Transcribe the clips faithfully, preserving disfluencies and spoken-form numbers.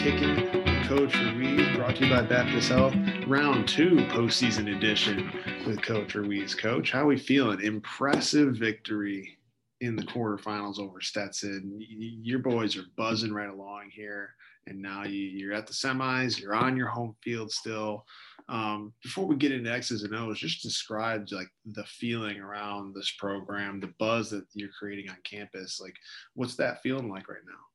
Kicking It with Coach Ruiz, brought to you by Baptist Health, round two postseason edition with Coach Ruiz. Coach, how are we feeling? Impressive victory in the quarterfinals over Stetson. Your boys are buzzing right along here, and now you're at the semis. You're on your home field still. Um, before we get into X's and O's, just describe like the feeling around this program, the buzz that you're creating on campus. Like, what's that feeling like right now?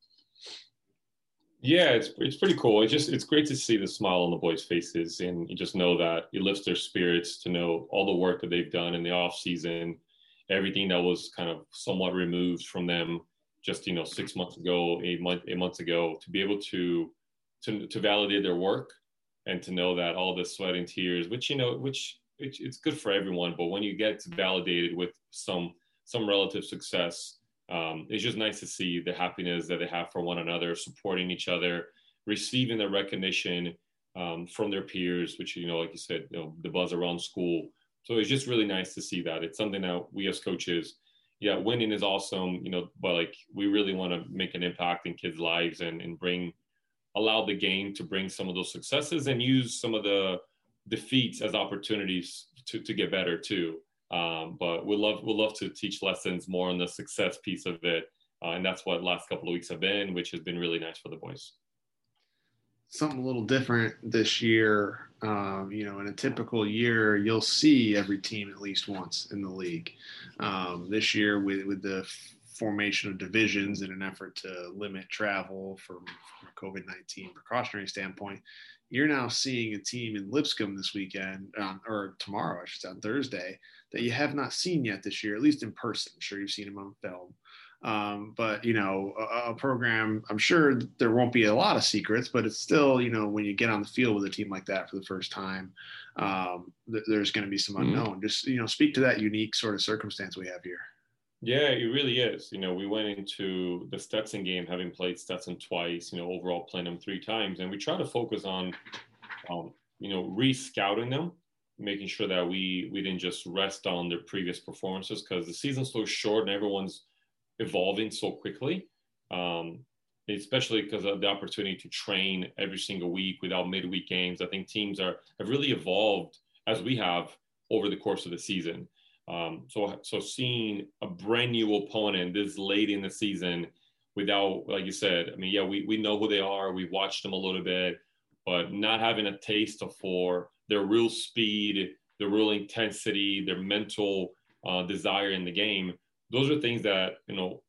Yeah, it's it's pretty cool. It's just it's great to see the smile on the boys' faces, and you just know that it lifts their spirits to know all the work that they've done in the off season, everything that was kind of somewhat removed from them just you know six months ago, eight months eight months ago, to be able to to to validate their work and to know that all the sweat and tears, which you know, which it's, it's good for everyone, but when you get validated with some some relative success. Um, it's just nice to see the happiness that they have for one another, supporting each other, receiving the recognition um, from their peers, which, you know, like you said, you know, the buzz around school. So it's just really nice to see that. It's something that we as coaches, yeah, winning is awesome, you know, but like we really want to make an impact in kids' lives and, and bring, allow the game to bring some of those successes and use some of the defeats as opportunities to, to get better too. Um, but we'd love, we'd love to teach lessons more on the success piece of it. Uh, and that's what last couple of weeks have been, which has been really nice for the boys. Something a little different this year. Um, you know, in a typical year, you'll see every team at least once in the league. Um, this year with, with the formation of divisions in an effort to limit travel from, from a COVID nineteen precautionary standpoint, you're now seeing a team in Lipscomb this weekend, um, or tomorrow, I should say, on Thursday, that you have not seen yet this year, at least in person. I'm sure you've seen them on film. Um, but, you know, a, a program, I'm sure there won't be a lot of secrets, but it's still, you know, when you get on the field with a team like that for the first time, um, th- there's going to be some unknown. Mm-hmm. Just, you know, speak to that unique sort of circumstance we have here. Yeah, it really is. You know, we went into the Stetson game having played Stetson twice, you know, overall playing them three times. And we try to focus on, um, you know, re-scouting them, making sure that we we didn't just rest on their previous performances because the season's so short and everyone's evolving so quickly, um, especially because of the opportunity to train every single week without midweek games. I think teams are have really evolved as we have over the course of the season. Um, so, so seeing a brand new opponent this late in the season without, like you said, I mean, yeah, we, we know who they are. We watched them a little bit, but not having a taste for their real speed, their real intensity, their mental uh, desire in the game. Those are things that, you know,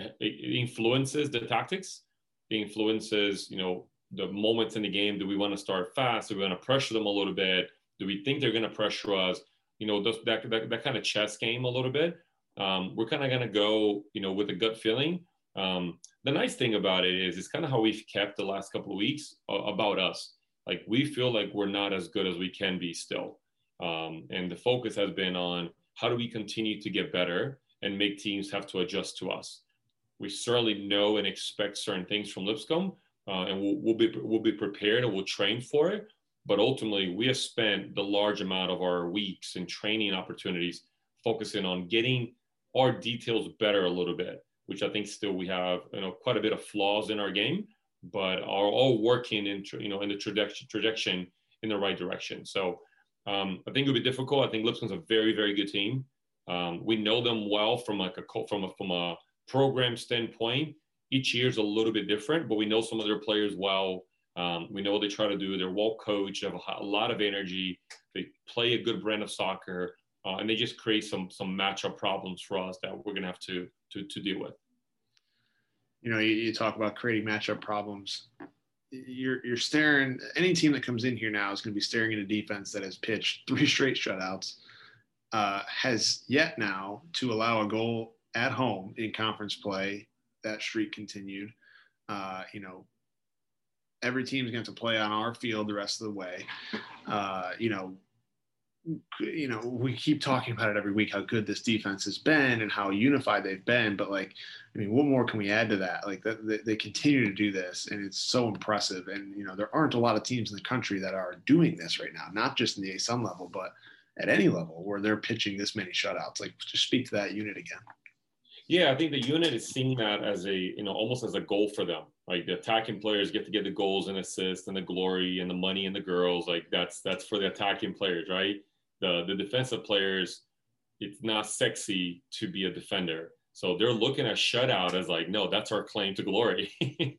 it influences the tactics. It influences, you know, the moments in the game. Do we want to start fast? Do we want to pressure them a little bit? Do we think they're going to pressure us? You know, those, that, that that kind of chess game a little bit. Um, we're kind of going to go, you know, with a gut feeling. Um, the nice thing about it is it's kind of how we've kept the last couple of weeks uh, about us. Like we feel like we're not as good as we can be still. Um, and the focus has been on how do we continue to get better and make teams have to adjust to us. We certainly know and expect certain things from Lipscomb, uh, and we'll, we'll be we'll be prepared and we'll train for it. But ultimately, we have spent the large amount of our weeks in training opportunities focusing on getting our details better a little bit, which I think still we have, you know, quite a bit of flaws in our game, but are all working in, you know, in the trajectory, trajectory in the right direction. So um, I think it'll be difficult. I think Lipscomb's a very, very good team. Um, we know them well from like a from a from a program standpoint. Each year is a little bit different, but we know some of their players well. Um, we know what they try to do. They're well coached, have a, a lot of energy. They play a good brand of soccer, uh, and they just create some some matchup problems for us that we're going to have to to to deal with. You know, you, you talk about creating matchup problems. You're you're staring. Any team that comes in here now is going to be staring at a defense that has pitched three straight shutouts, uh, has yet now to allow a goal at home in conference play. That streak continued. Uh, you know. Every team's going to have to play on our field the rest of the way. Uh, you know, you know, we keep talking about it every week, how good this defense has been and how unified they've been. But like, I mean, what more can we add to that? Like that, they, they continue to do this and it's so impressive. And, you know, there aren't a lot of teams in the country that are doing this right now, not just in the A S U N level, but at any level where they're pitching this many shutouts. Like just speak to that unit again. Yeah, I think the unit is seeing that as a, you know, almost as a goal for them. Like the attacking players get to get the goals and assists and the glory and the money and the girls. Like that's that's for the attacking players, right? The the defensive players, it's not sexy to be a defender. So they're looking at shutout as like, no, that's our claim to glory.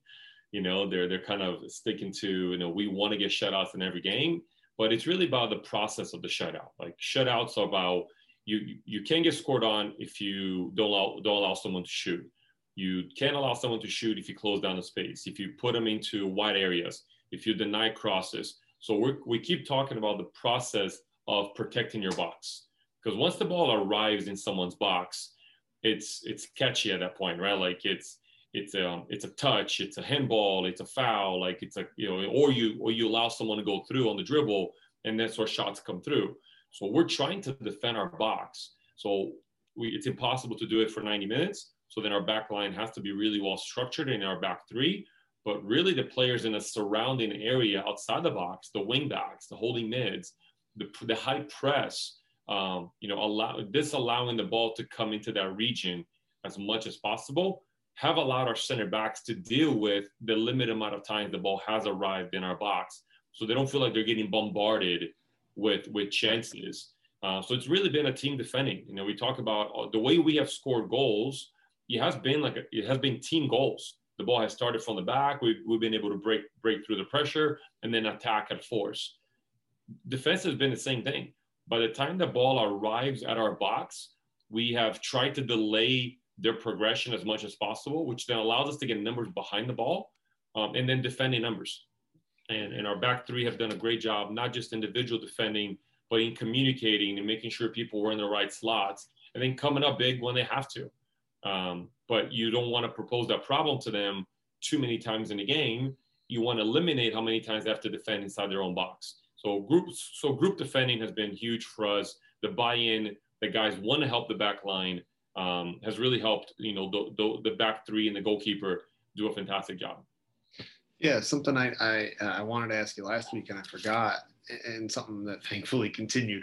You know, they're they're kind of sticking to, you know, we want to get shutouts in every game, but it's really about the process of the shutout. Like shutouts are about you you can't get scored on if you don't allow don't allow someone to shoot. You can't allow someone to shoot if you close down the space, if you put them into wide areas, if you deny crosses. So we we keep talking about the process of protecting your box, because once the ball arrives in someone's box, it's it's catchy at that point, right? Like it's it's a um, it's a touch, it's a handball, it's a foul, like it's a, you know, or you or you allow someone to go through on the dribble, and that's where shots come through. So we're trying to defend our box. So we, it's impossible to do it for ninety minutes. So then our back line has to be really well structured in our back three. But really the players in a surrounding area outside the box, the wing backs, the holding mids, the, the high press, um, you know, allow, disallowing the ball to come into that region as much as possible, have allowed our center backs to deal with the limited amount of times the ball has arrived in our box. So they don't feel like they're getting bombarded with, with chances. Uh, so it's really been a team defending. You know, we talk about the way we have scored goals. It has been like a, it has been team goals. The ball has started from the back. We've, we've been able to break break through the pressure and then attack at force. Defense has been the same thing. By the time the ball arrives at our box, we have tried to delay their progression as much as possible, which then allows us to get numbers behind the ball, um, and then defending numbers. And, and our back three have done a great job, not just individual defending, but in communicating and making sure people were in the right slots, and then coming up big when they have to. Um, but you don't want to propose that problem to them too many times in the game. You want to eliminate how many times they have to defend inside their own box. So group, so group defending has been huge for us. The buy-in, the guys want to help the back line, um, has really helped, you know, the, the, the back three and the goalkeeper do a fantastic job. Yeah, something I, I, I wanted to ask you last week and I forgot, and something that thankfully continued.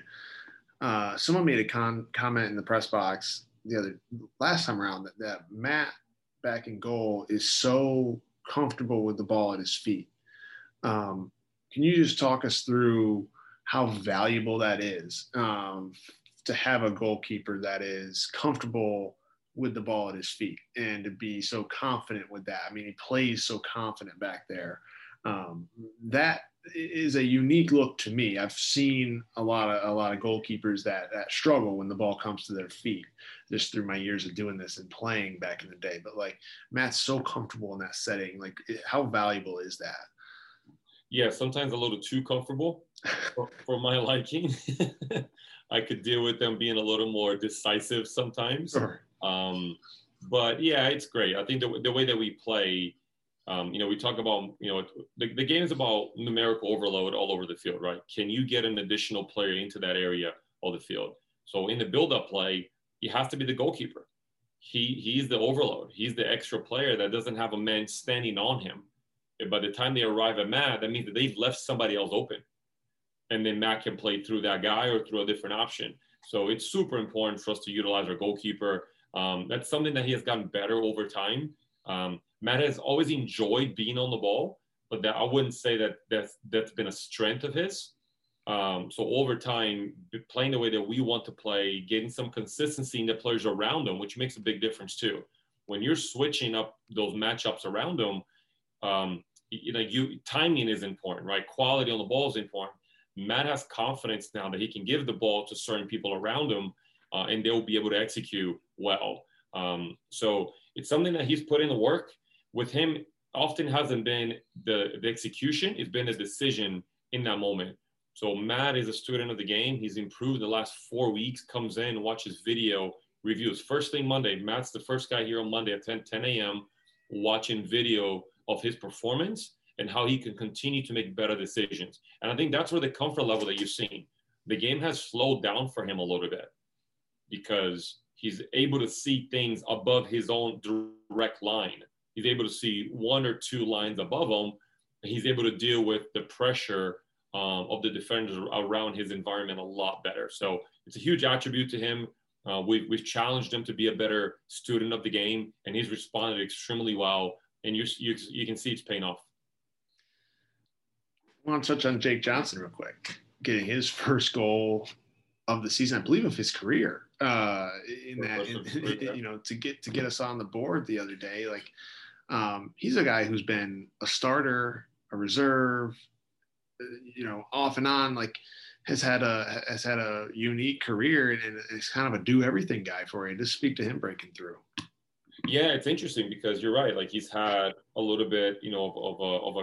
Uh, someone made a con- comment in the press box the other last time around that, that Matt back in goal is so comfortable with the ball at his feet. Um, can you just talk us through how valuable that is, um, to have a goalkeeper that is comfortable with the ball at his feet and to be so confident with that? I mean, he plays so confident back there. Um, that is a unique look to me. I've seen a lot of a lot of goalkeepers that, that struggle when the ball comes to their feet, just through my years of doing this and playing back in the day. But like, Matt's so comfortable in that setting. Like, how valuable is that? Yeah, sometimes a little too comfortable for, for my liking. I could deal with them being a little more decisive sometimes. Sure. Um, but yeah, it's great. I think the, the way that we play, um, you know, we talk about, you know, the, the game is about numerical overload all over the field, right? Can you get an additional player into that area of the field? So in the build-up play, he has to be the goalkeeper. He He's the overload. He's the extra player that doesn't have a man standing on him. And by the time they arrive at Matt, that means that they've left somebody else open. And then Matt can play through that guy or through a different option. So it's super important for us to utilize our goalkeeper. Um, that's something that he has gotten better over time. Um, Matt has always enjoyed being on the ball, but that I wouldn't say that that's, that's been a strength of his. Um, so over time, playing the way that we want to play, getting some consistency in the players around him, which makes a big difference too. When you're switching up those matchups around him, um, you know, you timing is important, right? Quality on the ball is important. Matt has confidence now that he can give the ball to certain people around him, uh, and they'll be able to execute well. Um, so it's something that he's put in the work. With him, often hasn't been the, the execution, it's been a decision in that moment. So Matt is a student of the game. He's improved the last four weeks, comes in, watches video, reviews. First thing Monday, Matt's the first guy here on Monday at ten a.m. watching video of his performance and how he can continue to make better decisions. And I think that's where the comfort level that you're seeing. The game has slowed down for him a little bit because he's able to see things above his own direct line. He's able to see one or two lines above him. And he's able to deal with the pressure um, of the defenders around his environment a lot better. So it's a huge attribute to him. Uh, we, we've challenged him to be a better student of the game, and he's responded extremely well. and you you you can see it's paying off. I want to touch on Jake Johnson real quick, getting his first goal of the season, I believe, of his career. Uh, in that, in, you know, to get to get us on the board the other day, like um, he's a guy who's been a starter, a reserve, you know, off and on, like has had a has had a unique career, and it's kind of a do everything guy for you. Just speak to him breaking through. Yeah, it's interesting because you're right. Like he's had a little bit, you know, of, of a of a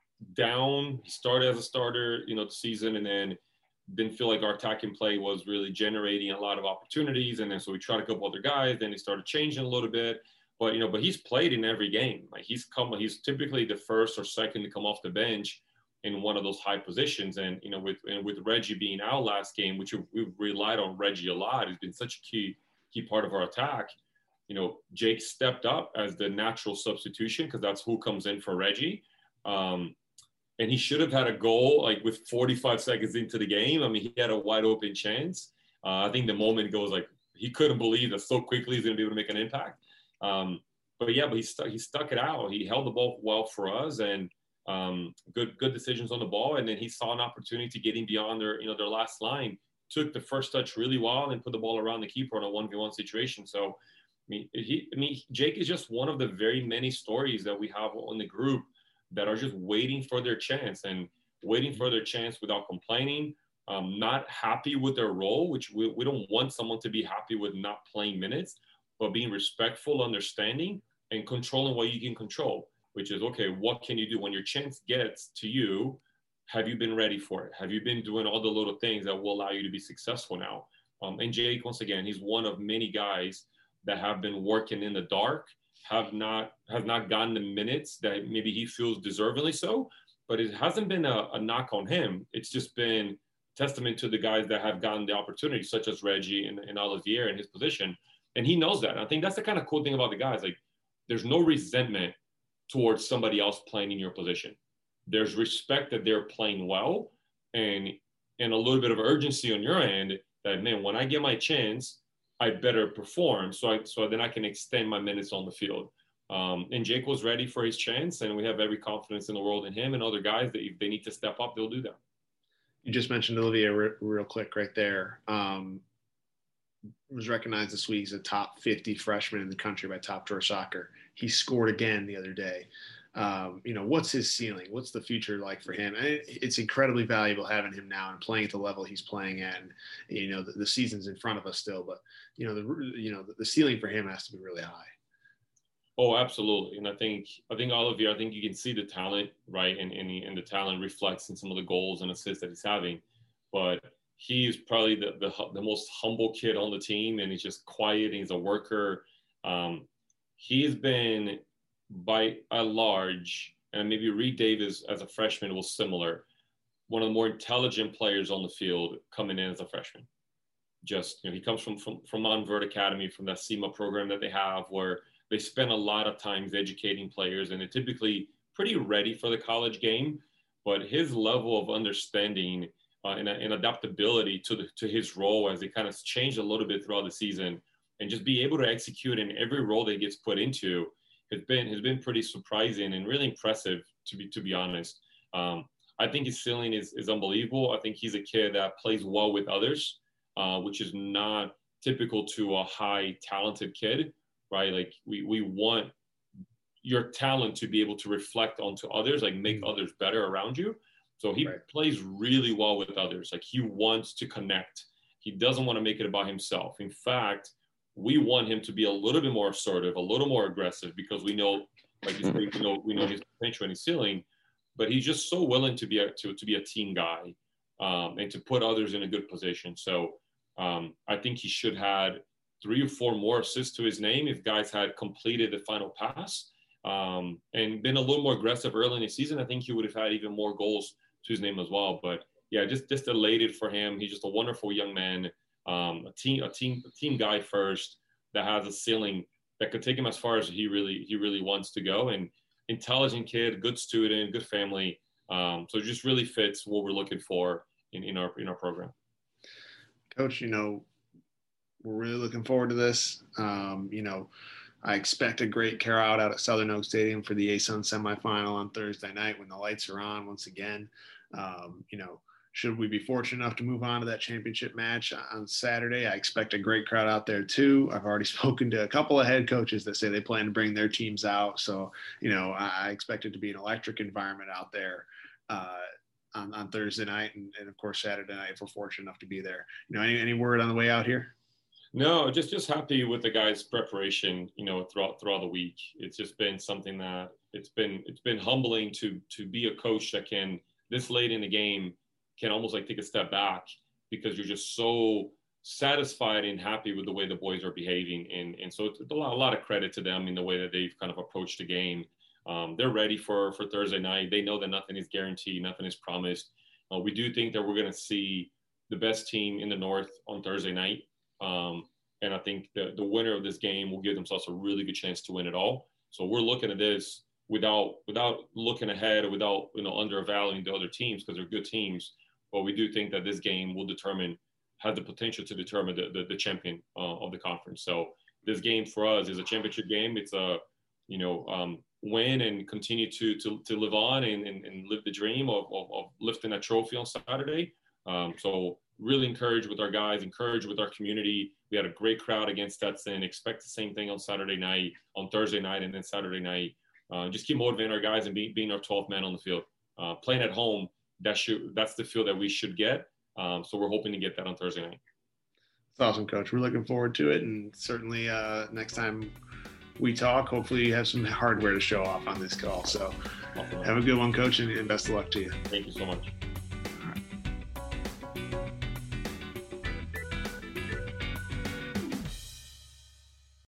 down. He started as a starter, you know, the season, and then didn't feel like our attacking play was really generating a lot of opportunities. And then so we tried a couple other guys. Then he started changing a little bit. But you know, but he's played in every game. Like he's come, he's typically the first or second to come off the bench in one of those high positions. And you know, with and with Reggie being out last game, which we've relied on Reggie a lot, he's been such a key key part of our attack. You know, Jake stepped up as the natural substitution because that's who comes in for Reggie. Um, and he should have had a goal like with forty-five seconds into the game. I mean, he had a wide open chance. Uh, I think the moment goes like he couldn't believe that so quickly he's going to be able to make an impact. Um, but yeah, but he stuck he stuck it out. He held the ball well for us, and um, good good decisions on the ball. And then he saw an opportunity to get in beyond their you know their last line. Took the first touch really well and put the ball around the keeper in a one v one situation. So I mean, he I mean Jake is just one of the very many stories that we have on the group that are just waiting for their chance and waiting for their chance without complaining, um, not happy with their role, which we, we don't want someone to be happy with not playing minutes, but being respectful, understanding, and controlling what you can control, which is, okay, what can you do when your chance gets to you? Have you been ready for it? Have you been doing all the little things that will allow you to be successful now? Um, and Jake, once again, he's one of many guys that have been working in the dark, have not have not gotten the minutes that maybe he feels deservingly so, but it hasn't been a, a knock on him. It's just been testament to the guys that have gotten the opportunity, such as Reggie and, and Olivier in his position. And he knows that. And I think that's the kind of cool thing about the guys. Like, there's no resentment towards somebody else playing in your position. There's respect that they're playing well, and and a little bit of urgency on your end that, man, when I get my chance, I better perform, so I so then I can extend my minutes on the field. Um, and Jake was ready for his chance, and we have every confidence in the world in him and other guys that if they need to step up, they'll do that. You just mentioned Olivier re- real quick right there. Um, was recognized this week as a top fifty freshman in the country by Top Drawer Soccer. He scored again the other day. Um, you know, what's his ceiling? What's the future like for him? And it, it's incredibly valuable having him now and playing at the level he's playing at. And, you know, the, the season's in front of us still, but, you know, the, you know, the, the ceiling for him has to be really high. Oh, absolutely. And I think, I think all of you, I think you can see the talent, right? And, and, and the talent reflects in some of the goals and assists that he's having. But he's probably the, the, the most humble kid on the team, and he's just quiet, and he's a worker. Um, he's been, by a large, and maybe Reed Davis as a freshman was similar, one of the more intelligent players on the field coming in as a freshman. Just, you know, he comes from, from, from Montverde Academy, from that SEMA program that they have, where they spend a lot of times educating players, and they're typically pretty ready for the college game. But his level of understanding uh, and, and adaptability to the, to his role as it kind of changed a little bit throughout the season, and just be able to execute in every role that he gets put into has been has been pretty surprising and really impressive, to be to be honest. Um, I think his ceiling is is unbelievable. I think he's a kid that plays well with others, uh, which is not typical to a high talented kid, right? Like we we want your talent to be able to reflect onto others, like make mm-hmm. others better around you. So he right. plays really well with others. Like he wants to connect. He doesn't want to make it about himself. In fact, we want him to be a little bit more assertive, a little more aggressive, because we know, like you said, we know, we know his potential and his ceiling, but he's just so willing to be a, to, to be a team guy um, and to put others in a good position. So um, I think he should had three or four more assists to his name if guys had completed the final pass um, and been a little more aggressive early in the season. I think he would have had even more goals to his name as well. But yeah, just, just elated for him. He's just a wonderful young man. Um, a team, a team, a team guy first that has a ceiling that could take him as far as he really, he really wants to go. And intelligent kid, good student, good family. Um, so it just really fits what we're looking for in, in our in our program. Coach, you know, we're really looking forward to this. Um, you know, I expect a great crowd out at Southern Oak Stadium for the A S U N semifinal on Thursday night when the lights are on once again. Um, you know, should we be fortunate enough to move on to that championship match on Saturday, I expect a great crowd out there too. I've already spoken to a couple of head coaches that say they plan to bring their teams out. So, you know, I expect it to be an electric environment out there uh, on, on Thursday night and, and, of course, Saturday night if we're fortunate enough to be there. You know, any, any word on the way out here? No, just just happy with the guys' preparation. You know, throughout throughout the week, it's just been something that it's been it's been humbling to to be a coach that can this late in the game can almost like take a step back because you're just so satisfied and happy with the way the boys are behaving, and and so it's a lot, a lot of credit to them in the way that they've kind of approached the game. Um, they're ready for for Thursday night. They know that nothing is guaranteed, nothing is promised. Uh, we do think that we're going to see the best team in the North on Thursday night. Um, and I think the, the winner of this game will give themselves a really good chance to win it all. So we're looking at this without without looking ahead or without, you know, undervaluing the other teams because they're good teams. But we do think that this game will determine, has the potential to determine the, the, the champion uh, of the conference. So this game for us is a championship game. It's a, you know, um, win and continue to to, to live on and, and, and live the dream of, of, of lifting that trophy on Saturday. Um, so really encouraged with our guys, encouraged with our community. We had a great crowd against Stetson. Expect the same thing on Saturday night, on Thursday night, and then Saturday night. Uh, just keep motivating our guys and be, being our twelfth man on the field. Uh, playing at home, that should, that's the feel that we should get. Um, so we're hoping to get that on Thursday night. That's awesome, Coach. We're looking forward to it. And certainly uh, next time we talk, hopefully you have some hardware to show off on this call. So awesome. Have a good one, Coach, and best of luck to you. Thank you so much.